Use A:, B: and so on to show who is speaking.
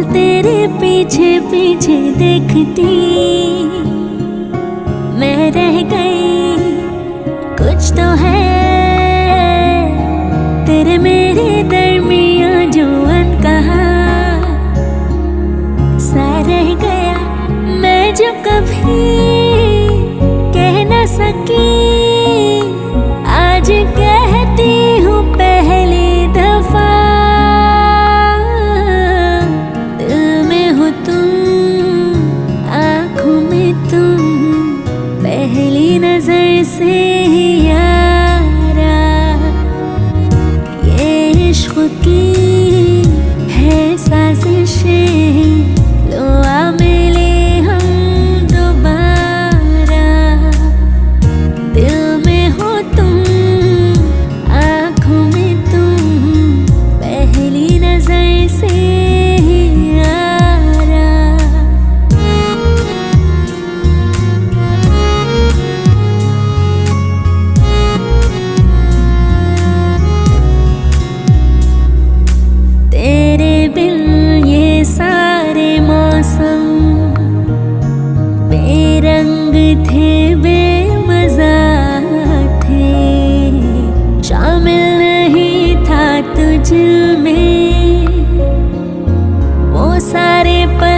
A: तेरे पीछे पीछे देखती मैं रह गई। कुछ तो है तेरे मेरे दरमियां जो अनकहा सा रह गया, मैं जो कभी कह न सकी आज कहती हूँ पहली दफा। दिल में हो तुम, आँखों में तुम, पहली नजर से ही यारा। ये इश्क की है साजिशें, लो आ मिले हम दोबारा। दिल में हो तुम, आँखों में तुम, पहली नजर से ही यारा। तेरे बिन ये सारे मौसम बेरंग थे, बेमज़ा थे। शामिल नहीं था तुझ में वो सारे पल